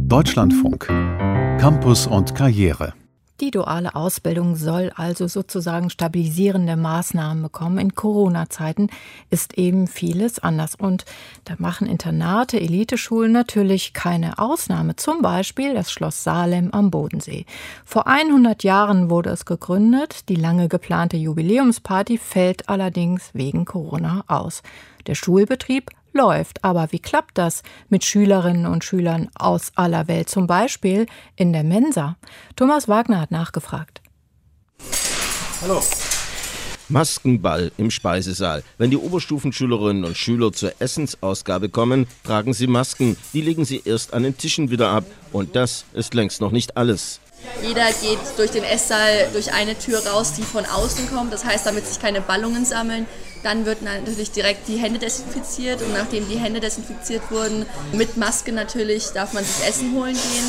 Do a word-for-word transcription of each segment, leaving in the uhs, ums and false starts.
Deutschlandfunk. Campus und Karriere. Die duale Ausbildung soll also sozusagen stabilisierende Maßnahmen bekommen. In Corona-Zeiten ist eben vieles anders. Und da machen Internate, Eliteschulen natürlich keine Ausnahme. Zum Beispiel das Schloss Salem am Bodensee. Vor hundert Jahren wurde es gegründet. Die lange geplante Jubiläumsparty fällt allerdings wegen Corona aus. Der Schulbetrieb läuft. Aber wie klappt das mit Schülerinnen und Schülern aus aller Welt, zum Beispiel in der Mensa? Thomas Wagner hat nachgefragt. Hallo. Maskenball im Speisesaal. Wenn die Oberstufenschülerinnen und Schüler zur Essensausgabe kommen, tragen sie Masken. Die legen sie erst an den Tischen wieder ab. Und das ist längst noch nicht alles. Jeder geht durch den Esssaal durch eine Tür raus, die von außen kommt. Das heißt, damit sich keine Ballungen sammeln. Dann wird natürlich direkt die Hände desinfiziert und nachdem die Hände desinfiziert wurden, mit Maske natürlich, darf man sich Essen holen gehen.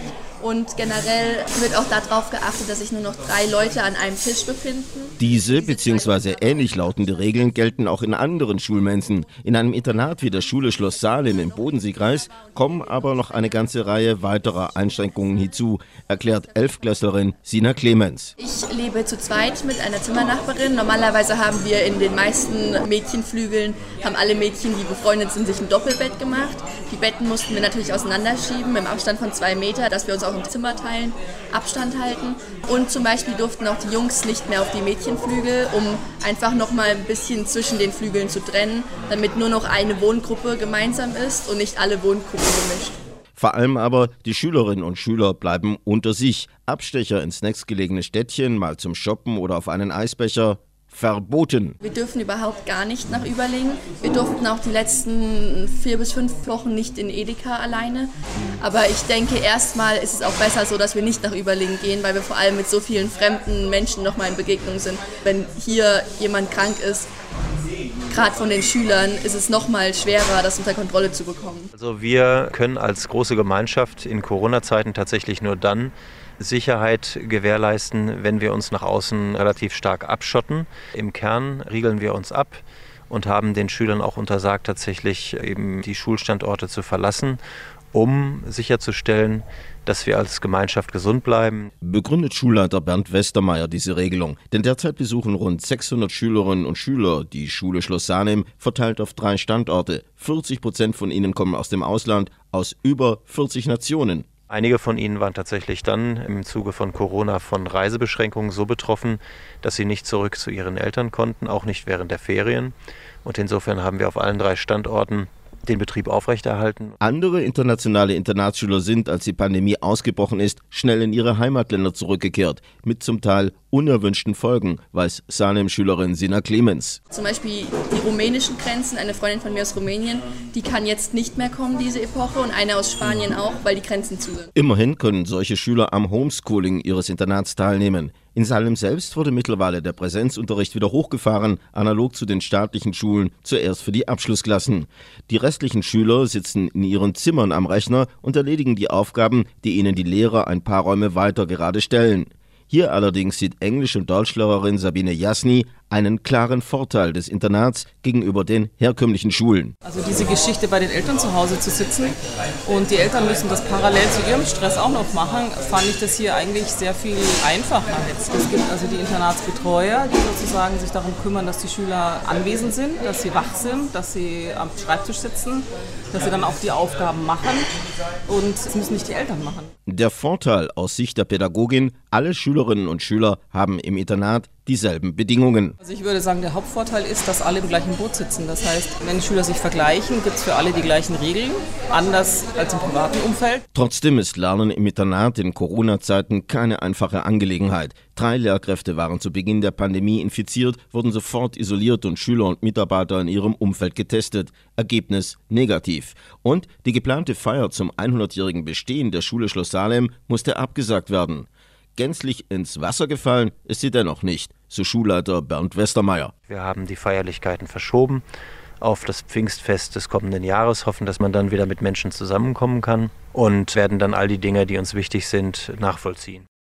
Und generell wird auch darauf geachtet, dass sich nur noch drei Leute an einem Tisch befinden. Diese bzw. ähnlich lautende Regeln gelten auch in anderen Schulmensen. In einem Internat wie der Schule Schloss Salem im Bodenseekreis kommen aber noch eine ganze Reihe weiterer Einschränkungen hinzu, erklärt Elftklässlerin Sina Clemens. Ich lebe zu zweit mit einer Zimmernachbarin. Normalerweise haben wir in den meisten Mädchenflügeln, haben alle Mädchen, die befreundet sind, sich ein Doppelbett gemacht. Die Betten mussten wir natürlich auseinanderschieben im Abstand von zwei Meter, dass wir uns auch im Zimmer teilen, Abstand halten. Und zum Beispiel durften auch die Jungs nicht mehr auf die Mädchenflügel, um einfach noch mal ein bisschen zwischen den Flügeln zu trennen, damit nur noch eine Wohngruppe gemeinsam ist und nicht alle Wohngruppen gemischt. Vor allem aber die Schülerinnen und Schüler bleiben unter sich. Abstecher ins nächstgelegene Städtchen, mal zum Shoppen oder auf einen Eisbecher, verboten. Wir dürfen überhaupt gar nicht nach Überlingen. Wir durften auch die letzten vier bis fünf Wochen nicht in Edeka alleine. Aber ich denke, erstmal ist es auch besser so, dass wir nicht nach Überlingen gehen, weil wir vor allem mit so vielen fremden Menschen nochmal in Begegnung sind. Wenn hier jemand krank ist, gerade von den Schülern, ist es nochmal schwerer, das unter Kontrolle zu bekommen. Also wir können als große Gemeinschaft in Corona-Zeiten tatsächlich nur dann Sicherheit gewährleisten, wenn wir uns nach außen relativ stark abschotten. Im Kern riegeln wir uns ab und haben den Schülern auch untersagt, tatsächlich eben die Schulstandorte zu verlassen, um sicherzustellen, dass wir als Gemeinschaft gesund bleiben. Begründet Schulleiter Bernd Westermeier diese Regelung. Denn derzeit besuchen rund sechshundert Schülerinnen und Schüler die Schule Schloss Salem, verteilt auf drei Standorte. vierzig Prozent von ihnen kommen aus dem Ausland, aus über vierzig Nationen. Einige von ihnen waren tatsächlich dann im Zuge von Corona von Reisebeschränkungen so betroffen, dass sie nicht zurück zu ihren Eltern konnten, auch nicht während der Ferien. Und insofern haben wir auf allen drei Standorten den Betrieb aufrechterhalten. Andere internationale Internatsschüler sind, als die Pandemie ausgebrochen ist, schnell in ihre Heimatländer zurückgekehrt, mit zum Teil unerwünschten Folgen, weiß Salem-Schülerin Sina Clemens. Zum Beispiel die rumänischen Grenzen, eine Freundin von mir aus Rumänien, die kann jetzt nicht mehr kommen, diese Epoche, und eine aus Spanien auch, weil die Grenzen zu sind. Immerhin können solche Schüler am Homeschooling ihres Internats teilnehmen. In Salem selbst wurde mittlerweile der Präsenzunterricht wieder hochgefahren, analog zu den staatlichen Schulen, zuerst für die Abschlussklassen. Die restlichen Schüler sitzen in ihren Zimmern am Rechner und erledigen die Aufgaben, die ihnen die Lehrer ein paar Räume weiter gerade stellen. Hier allerdings sieht Englisch- und Deutschlehrerin Sabine Jasny einen klaren Vorteil des Internats gegenüber den herkömmlichen Schulen. Also diese Geschichte, bei den Eltern zu Hause zu sitzen und die Eltern müssen das parallel zu ihrem Stress auch noch machen, fand ich das hier eigentlich sehr viel einfacher jetzt. Es gibt also die Internatsbetreuer, die sozusagen sich darum kümmern, dass die Schüler anwesend sind, dass sie wach sind, dass sie am Schreibtisch sitzen, dass sie dann auch die Aufgaben machen und es müssen nicht die Eltern machen. Der Vorteil aus Sicht der Pädagogin: alle Schülerinnen und Schüler haben im Internat dieselben Bedingungen. Also ich würde sagen, der Hauptvorteil ist, dass alle im gleichen Boot sitzen. Das heißt, wenn die Schüler sich vergleichen, gibt es für alle die gleichen Regeln, anders als im privaten Umfeld. Trotzdem ist Lernen im Internat in Corona-Zeiten keine einfache Angelegenheit. Drei Lehrkräfte waren zu Beginn der Pandemie infiziert, wurden sofort isoliert und Schüler und Mitarbeiter in ihrem Umfeld getestet. Ergebnis negativ. Und die geplante Feier zum hundertjährigen Bestehen der Schule Schloss Salem musste abgesagt werden. Gänzlich ins Wasser gefallen ist sie dennoch nicht, so Schulleiter Bernd Westermeier. Wir haben die Feierlichkeiten verschoben auf das Pfingstfest des kommenden Jahres, hoffen, dass man dann wieder mit Menschen zusammenkommen kann und werden dann all die Dinge, die uns wichtig sind, nachvollziehen.